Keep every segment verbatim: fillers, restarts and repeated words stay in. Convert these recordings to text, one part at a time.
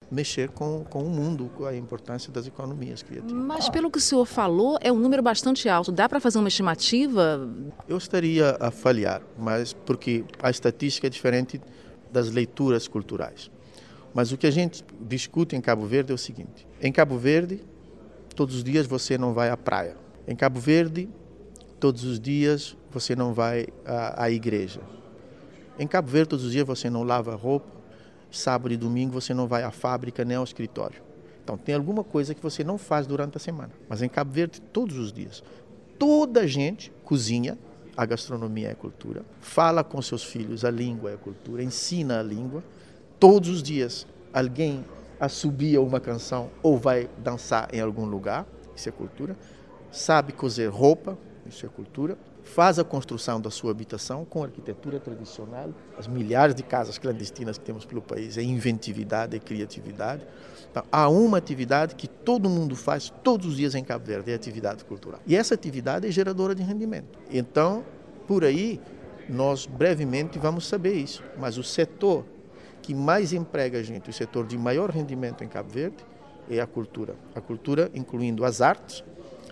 mexer com, com o mundo, com a importância das economias criativas. Mas pelo que o senhor falou, é um número bastante alto. Dá para fazer uma estimativa? Eu estaria a falhar, mas porque a estatística é diferente das leituras culturais. Mas o que a gente discute em Cabo Verde é o seguinte: em Cabo Verde, todos os dias você não vai à praia. Em Cabo Verde, todos os dias você não vai à, à igreja. Em Cabo Verde, todos os dias você não lava roupa. Sábado e domingo você não vai à fábrica nem ao escritório. Então tem alguma coisa que você não faz durante a semana. Mas em Cabo Verde, todos os dias, toda a gente cozinha, a gastronomia é a cultura, fala com seus filhos, a língua é a cultura, ensina a língua. Todos os dias alguém assobia uma canção ou vai dançar em algum lugar, isso é cultura. Sabe cozer roupa, isso é cultura. Faz a construção da sua habitação com arquitetura tradicional, as milhares de casas clandestinas que temos pelo país, é inventividade, é criatividade. Então, há uma atividade que todo mundo faz todos os dias em Cabo Verde, é a atividade cultural. E essa atividade é geradora de rendimento. Então, por aí, nós brevemente vamos saber isso. Mas o setor que mais emprega a gente, o setor de maior rendimento em Cabo Verde, é a cultura. A cultura incluindo as artes,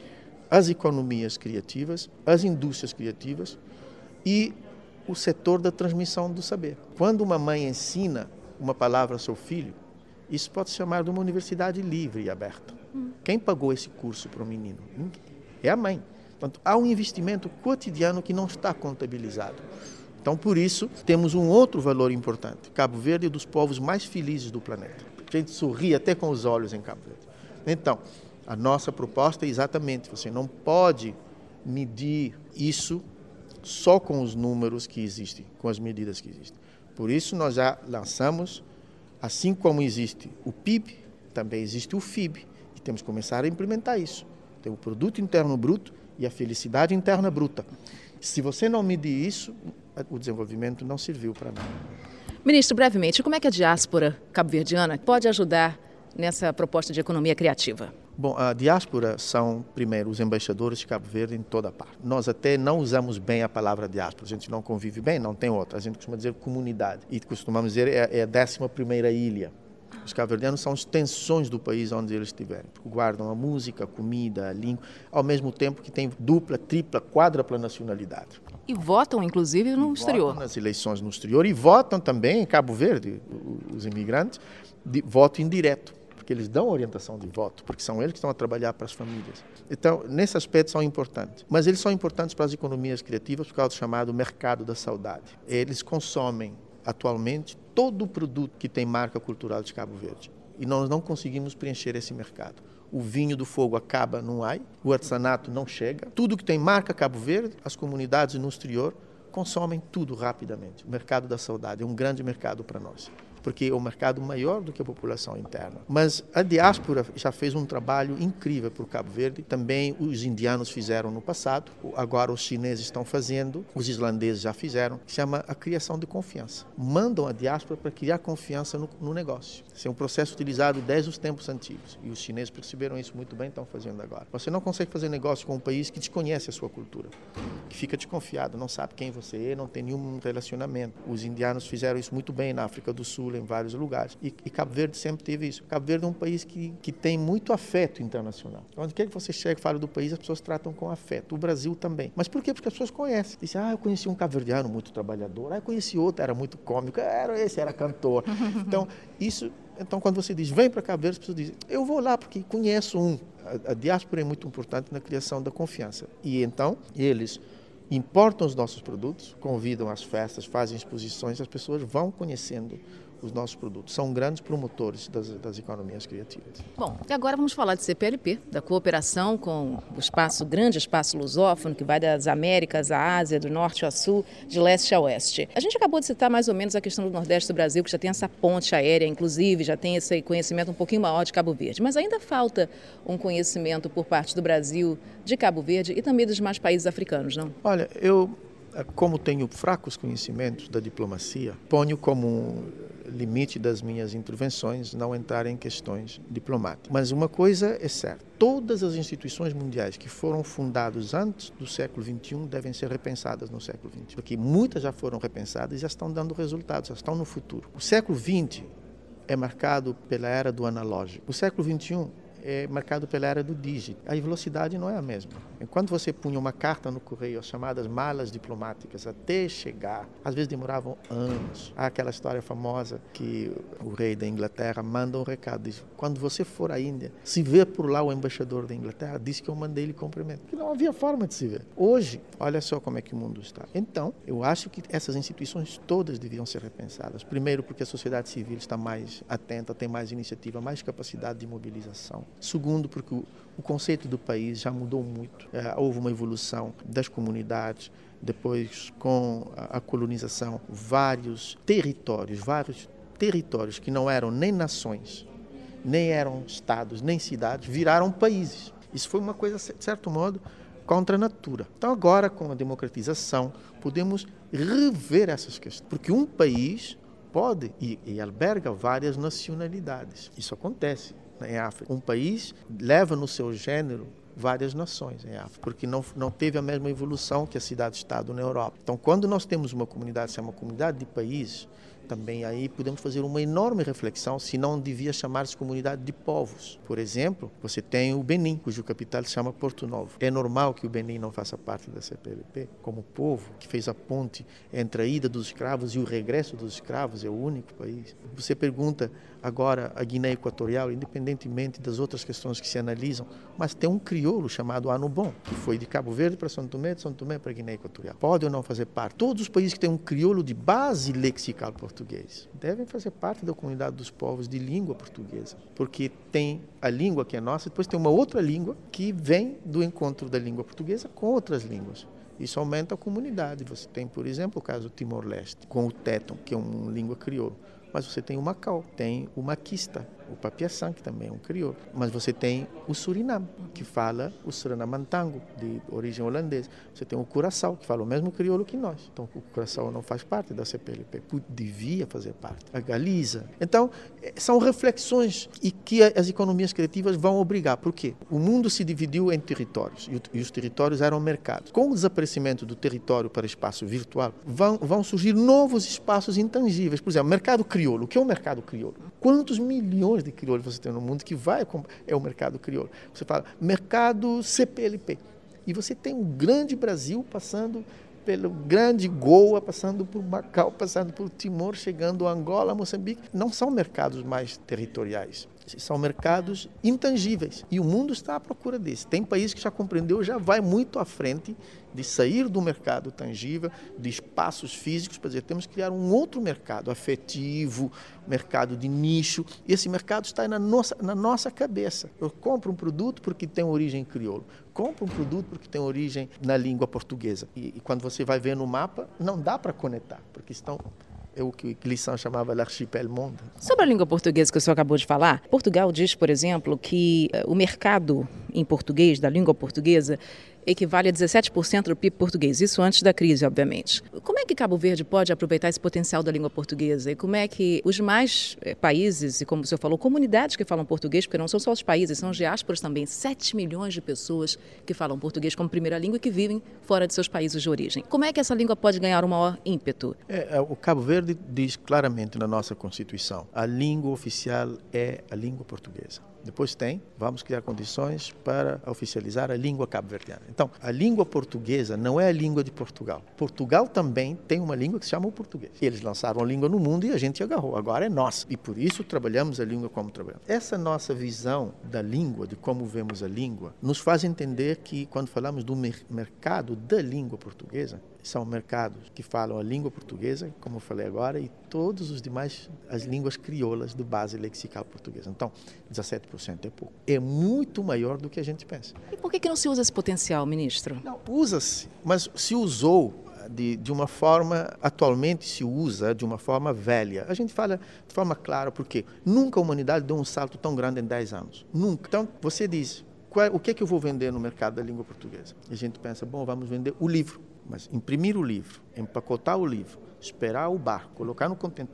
as economias criativas, as indústrias criativas e o setor da transmissão do saber. Quando uma mãe ensina uma palavra ao seu filho, isso pode se chamar de uma universidade livre e aberta. Hum. Quem pagou esse curso para o menino? É a mãe. Portanto, há um investimento cotidiano que não está contabilizado. Então, por isso, temos um outro valor importante. Cabo Verde é dos povos mais felizes do planeta. A gente sorri até com os olhos em Cabo Verde. Então, a nossa proposta é exatamente, você não pode medir isso só com os números que existem, com as medidas que existem. Por isso nós já lançamos, assim como existe o P I B, também existe o F I B, e temos que começar a implementar isso. Tem o Produto Interno Bruto e a Felicidade Interna Bruta. Se você não medir isso, o desenvolvimento não serviu para nada. Ministro, brevemente, como é que a diáspora cabo-verdiana pode ajudar nessa proposta de economia criativa? Bom, a diáspora são, primeiro, os embaixadores de Cabo Verde em toda a parte. Nós até não usamos bem a palavra diáspora, a gente não convive bem, não tem outra. A gente costuma dizer comunidade e costumamos dizer é, é a décima primeira ilha. Os cabo-verdianos são extensões do país onde eles estiverem, porque guardam a música, a comida, a língua, ao mesmo tempo que têm dupla, tripla, quádrupla nacionalidade. E votam, inclusive, no e exterior. Votam nas eleições no exterior e votam também em Cabo Verde, os imigrantes, de voto indireto. Que eles dão orientação de voto, porque são eles que estão a trabalhar para as famílias. Então, nesse aspecto são importantes. Mas eles são importantes para as economias criativas por causa do chamado mercado da saudade. Eles consomem, atualmente, todo o produto que tem marca cultural de Cabo Verde. E nós não conseguimos preencher esse mercado. O vinho do fogo acaba no A I, o artesanato não chega. Tudo que tem marca Cabo Verde, as comunidades no exterior consomem tudo rapidamente. O mercado da saudade é um grande mercado para nós, porque é um mercado maior do que a população interna. Mas a diáspora já fez um trabalho incrível por Cabo Verde. Também os indianos fizeram no passado, agora os chineses estão fazendo, os islandeses já fizeram, que chama a criação de confiança. Mandam a diáspora para criar confiança no, no negócio. Esse é um processo utilizado desde os tempos antigos. E os chineses perceberam isso muito bem e estão fazendo agora. Você não consegue fazer negócio com um país que desconhece a sua cultura, que fica desconfiado, não sabe quem você é, não tem nenhum relacionamento. Os indianos fizeram isso muito bem na África do Sul, em vários lugares. E, e Cabo Verde sempre teve isso. Cabo Verde é um país que, que tem muito afeto internacional. Onde quer que você chegue e fale do país, as pessoas tratam com afeto. O Brasil também. Mas por quê? Porque as pessoas conhecem. Dizem, ah, eu conheci um cabo-verdiano muito trabalhador. Ah, eu conheci outro, era muito cômico. Era, esse era cantor. Então, isso... Então, quando você diz, vem para Cabo Verde, as pessoas dizem, eu vou lá porque conheço um. A, a diáspora é muito importante na criação da confiança. E então, eles importam os nossos produtos, convidam às festas, fazem exposições, as pessoas vão conhecendo os nossos produtos. São grandes promotores das, das economias criativas. Bom, e agora vamos falar de C P L P, da cooperação com o espaço, grande espaço lusófono, que vai das Américas à Ásia, do norte ao sul, de leste a oeste. A gente acabou de citar mais ou menos a questão do Nordeste do Brasil, que já tem essa ponte aérea, inclusive, já tem esse conhecimento um pouquinho maior de Cabo Verde. Mas ainda falta um conhecimento por parte do Brasil, de Cabo Verde e também dos demais países africanos, não? Olha, eu, como tenho fracos conhecimentos da diplomacia, ponho como limite das minhas intervenções não entrar em questões diplomáticas. Mas uma coisa é certa, todas as instituições mundiais que foram fundadas antes do século vinte e um devem ser repensadas no século vinte, porque muitas já foram repensadas e já estão dando resultados, já estão no futuro. O século vinte, é marcado pela era do analógico. O século vinte e um é marcado pela era do dígito. A velocidade não é a mesma. Enquanto você punha uma carta no correio, as chamadas malas diplomáticas, até chegar, às vezes demoravam anos. Há aquela história famosa que o rei da Inglaterra manda um recado, diz, quando você for à Índia, se vê por lá o embaixador da Inglaterra, diz que eu mandei lhe cumprimento. Que não havia forma de se ver. Hoje, olha só como é que o mundo está. Então, eu acho que essas instituições todas deviam ser repensadas. Primeiro, porque a sociedade civil está mais atenta, tem mais iniciativa, mais capacidade de mobilização. Segundo, porque o, o conceito do país já mudou muito. É, houve uma evolução das comunidades, depois com a, a colonização, vários territórios, vários territórios que não eram nem nações, nem eram estados, nem cidades, viraram países. Isso foi uma coisa, de certo modo, contra a natura. Então agora, com a democratização, podemos rever essas questões, porque um país pode e, e alberga várias nacionalidades. Isso acontece em África. Um país leva no seu gênero várias nações em África, porque não, não teve a mesma evolução que a cidade-estado na Europa. Então, quando nós temos uma comunidade, se é uma comunidade de países, também aí podemos fazer uma enorme reflexão se não devia chamar-se comunidade de povos. Por exemplo, você tem o Benin, cujo capital se chama Porto Novo. É normal que o Benin não faça parte da C P L P, como povo que fez a ponte entre a ida dos escravos e o regresso dos escravos, é o único país. Você pergunta agora a Guiné Equatorial, independentemente das outras questões que se analisam, mas tem um crioulo chamado Anubon, que foi de Cabo Verde para São Tomé, de São Tomé para a Guiné Equatorial. Pode ou não fazer parte? Todos os países que têm um crioulo de base lexical portuguesa devem fazer parte da comunidade dos povos de língua portuguesa, porque tem a língua que é nossa e depois tem uma outra língua que vem do encontro da língua portuguesa com outras línguas. Isso aumenta a comunidade. Você tem, por exemplo, o caso do Timor-Leste, com o Teton, que é uma língua crioulo. Mas você tem o Macau, tem o Maquista, o Papiaçã, que também é um crioulo. Mas você tem o Suriname, que fala o Surinamantango, de origem holandesa. Você tem o Curaçao, que fala o mesmo crioulo que nós. Então, o Curaçao não faz parte da C P L P, devia fazer parte. A Galiza. Então, são reflexões e que as economias criativas vão obrigar. Por quê? O mundo se dividiu em territórios, e os territórios eram mercados. Com o desaparecimento do território para espaço virtual, vão, vão surgir novos espaços intangíveis. Por exemplo, mercado crioulo. O que é o mercado crioulo? Quantos milhões de crioulos você tem no mundo que vai é o mercado crioulo? Você fala mercado C P L P. E você tem um grande Brasil passando pelo grande Goa, passando por Macau, passando por Timor, chegando a Angola, Moçambique. Não são mercados mais territoriais. São mercados intangíveis. E o mundo está à procura disso. Tem país que já compreendeu, já vai muito à frente de sair do mercado tangível, de espaços físicos, para dizer, temos que criar um outro mercado afetivo, mercado de nicho. E esse mercado está na nossa, na nossa cabeça. Eu compro um produto porque tem origem crioulo. Compro um produto porque tem origem na língua portuguesa. E, e quando você vai ver no mapa, não dá para conectar, porque estão... É o que Glissant chamava l'archipel monde. Sobre a língua portuguesa que o senhor acabou de falar, Portugal diz, por exemplo, que o mercado em português, da língua portuguesa, equivale a dezessete por cento do P I B português, isso antes da crise, obviamente. Como é que Cabo Verde pode aproveitar esse potencial da língua portuguesa? E como é que os demais países, e como o senhor falou, comunidades que falam português, porque não são só os países, são as diásporas também, sete milhões de pessoas que falam português como primeira língua e que vivem fora de seus países de origem. Como é que essa língua pode ganhar um maior ímpeto? É, o Cabo Verde diz claramente na nossa Constituição, a língua oficial é a língua portuguesa. Depois tem, vamos criar condições para oficializar a língua cabo-verdiana. Então, a língua portuguesa não é a língua de Portugal. Portugal também tem uma língua que se chama o português. Eles lançaram a língua no mundo e a gente agarrou. Agora é nossa. E por isso trabalhamos a língua como trabalhamos. Essa nossa visão da língua, de como vemos a língua, nos faz entender que quando falamos do mer- mercado da língua portuguesa, são mercados que falam a língua portuguesa, como eu falei agora, e todos os demais, as línguas crioulas de base lexical portuguesa. Então, dezessete por cento é pouco. É muito maior do que a gente pensa. E por que que não se usa esse potencial, ministro? Não, usa-se, mas se usou de, de uma forma, atualmente se usa de uma forma velha. A gente fala de forma clara, porque nunca a humanidade deu um salto tão grande em dez anos. Nunca. Então, você diz, qual, o que é que eu vou vender no mercado da língua portuguesa? E a gente pensa, bom, vamos vender o livro. Mas imprimir o livro, empacotar o livro, esperar o barco, colocar no contentor,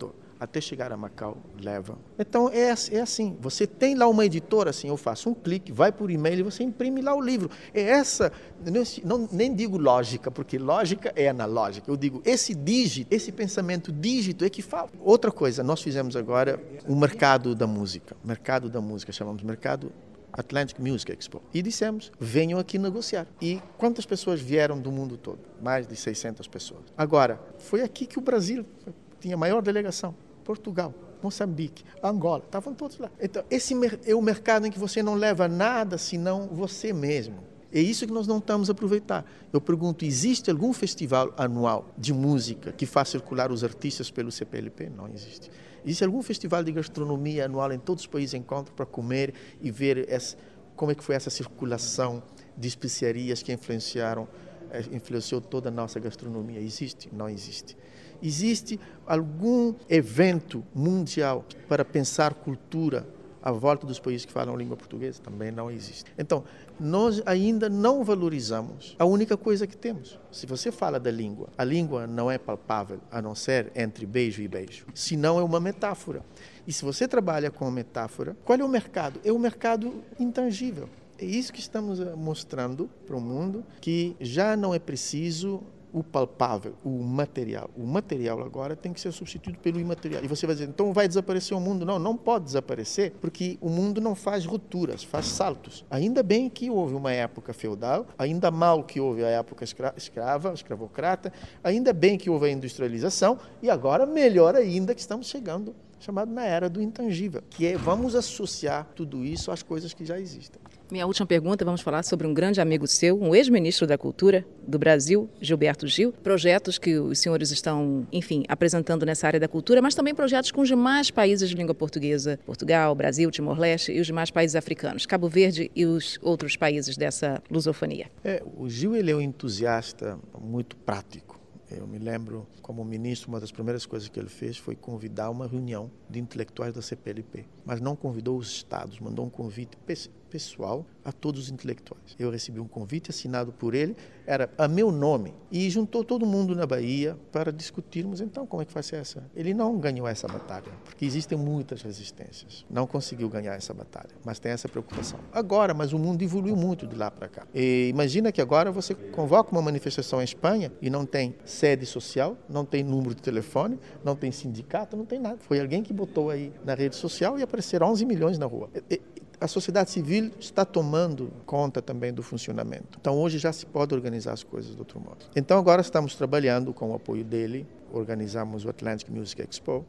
até chegar a Macau, leva. Então é, é assim, você tem lá uma editora, assim, eu faço um clique, vai por e-mail e você imprime lá o livro. É essa, não, nem digo lógica, porque lógica é analógica, eu digo esse dígito, esse pensamento dígito é que falta. Outra coisa, nós fizemos agora o mercado da música, mercado da música, chamamos mercado Atlantic Music Expo. E dissemos, venham aqui negociar. E quantas pessoas vieram do mundo todo? Mais de seiscentas pessoas. Agora, foi aqui que o Brasil tinha a maior delegação. Portugal, Moçambique, Angola, estavam todos lá. Então, esse é o mercado em que você não leva nada senão você mesmo. É isso que nós não estamos a aproveitar. Eu pergunto, existe algum festival anual de música que faz circular os artistas pelo C P L P? Não existe. Existe algum festival de gastronomia anual em todos os países encontram para comer e ver essa, como é que foi essa circulação de especiarias que influenciaram, influenciou toda a nossa gastronomia? Existe? Não existe. Existe algum evento mundial para pensar cultura à volta dos países que falam língua portuguesa? Também não existe. Então, nós ainda não valorizamos a única coisa que temos. Se você fala da língua, a língua não é palpável, a não ser entre beijo e beijo. Senão é uma metáfora. E se você trabalha com a metáfora, qual é o mercado? É o mercado intangível. É isso que estamos mostrando para o mundo, que já não é preciso o palpável, o material. O material agora tem que ser substituído pelo imaterial. E você vai dizer, então vai desaparecer o mundo? Não, não pode desaparecer, porque o mundo não faz rupturas, faz saltos. Ainda bem que houve uma época feudal, ainda mal que houve a época escra- escrava, escravocrata, ainda bem que houve a industrialização, e agora melhor ainda que estamos chegando, chamado na era do intangível, que é vamos associar tudo isso às coisas que já existem. Minha última pergunta, vamos falar sobre um grande amigo seu, um ex-ministro da Cultura do Brasil, Gilberto Gil. Projetos que os senhores estão, enfim, apresentando nessa área da cultura, mas também projetos com os demais países de língua portuguesa, Portugal, Brasil, Timor-Leste e os demais países africanos, Cabo Verde e os outros países dessa lusofonia. É, o Gil ele é um entusiasta muito prático. Eu me lembro, como ministro, uma das primeiras coisas que ele fez foi convidar uma reunião de intelectuais da C P L P, mas não convidou os estados, mandou um convite pessoal a todos os intelectuais. Eu recebi um convite assinado por ele, era a meu nome, e juntou todo mundo na Bahia para discutirmos, então, como é que vai ser essa? Ele não ganhou essa batalha, porque existem muitas resistências. Não conseguiu ganhar essa batalha, mas tem essa preocupação. Agora, mas o mundo evoluiu muito de lá para cá. E imagina que agora você convoca uma manifestação em Espanha e não tem sede social, não tem número de telefone, não tem sindicato, não tem nada. Foi alguém que botou aí na rede social e apareceram onze milhões na rua. E, a sociedade civil está tomando conta também do funcionamento. Então, hoje já se pode organizar as coisas de outro modo. Então, agora estamos trabalhando com o apoio dele, organizamos o Atlantic Music Expo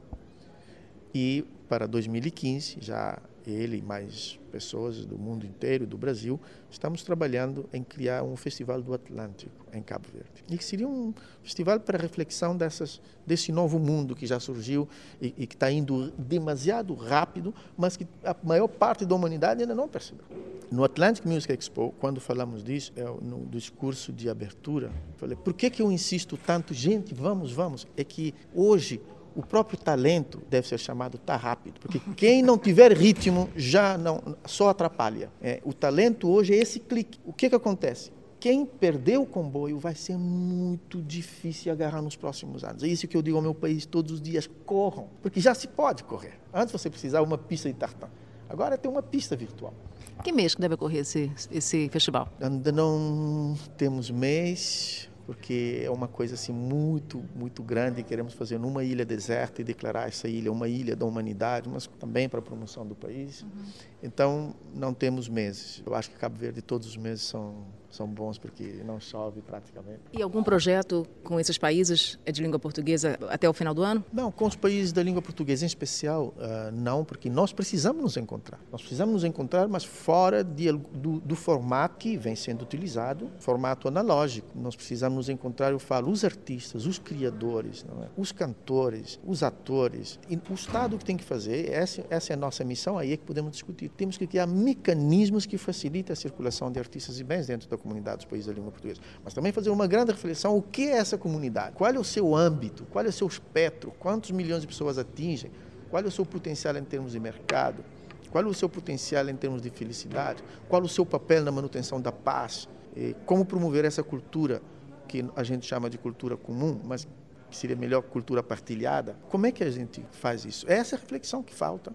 e para dois mil e quinze, já ele e mais pessoas do mundo inteiro, do Brasil, estamos trabalhando em criar um festival do Atlântico em Cabo Verde. E que seria um festival para reflexão dessas, desse novo mundo que já surgiu e, e que está indo demasiado rápido, mas que a maior parte da humanidade ainda não percebeu. No Atlantic Music Expo, quando falamos disso, eu, no discurso de abertura, falei, por que que eu insisto tanto? Gente, vamos, vamos. É que hoje o próprio talento deve ser chamado tá rápido, porque quem não tiver ritmo já não, só atrapalha. É, o talento hoje é esse clique. O que que acontece? Quem perdeu o comboio vai ser muito difícil agarrar nos próximos anos. É isso que eu digo ao meu país todos os dias, corram, porque já se pode correr. Antes você precisava uma pista de tartan, agora tem uma pista virtual. Que mês que deve ocorrer esse, esse festival? Ainda não temos mês, porque é uma coisa assim muito, muito grande. Queremos fazer numa ilha deserta e declarar essa ilha uma ilha da humanidade, mas também para a promoção do país. Uhum. Então, não temos meses. Eu acho que Cabo Verde, todos os meses são, são bons, porque não chove praticamente. E algum projeto com esses países de língua portuguesa até o final do ano? Não, com os países da língua portuguesa em especial, uh, não, porque nós precisamos nos encontrar. Nós precisamos nos encontrar, mas fora de, do, do formato que vem sendo utilizado, formato analógico. Nós precisamos nos encontrar, eu falo, os artistas, os criadores, não é? Os cantores, os atores. E o Estado que tem que fazer, essa, essa é a nossa missão, aí é que podemos discutir. Temos que criar mecanismos que facilitem a circulação de artistas e bens dentro da comunidade dos países da língua portuguesa. Mas também fazer uma grande reflexão, o que é essa comunidade? Qual é o seu âmbito? Qual é o seu espectro? Quantos milhões de pessoas atingem? Qual é o seu potencial em termos de mercado? Qual é o seu potencial em termos de felicidade? Qual é o seu papel na manutenção da paz? E como promover essa cultura que a gente chama de cultura comum, mas que seria melhor cultura partilhada. Como é que a gente faz isso? Essa é a reflexão que falta.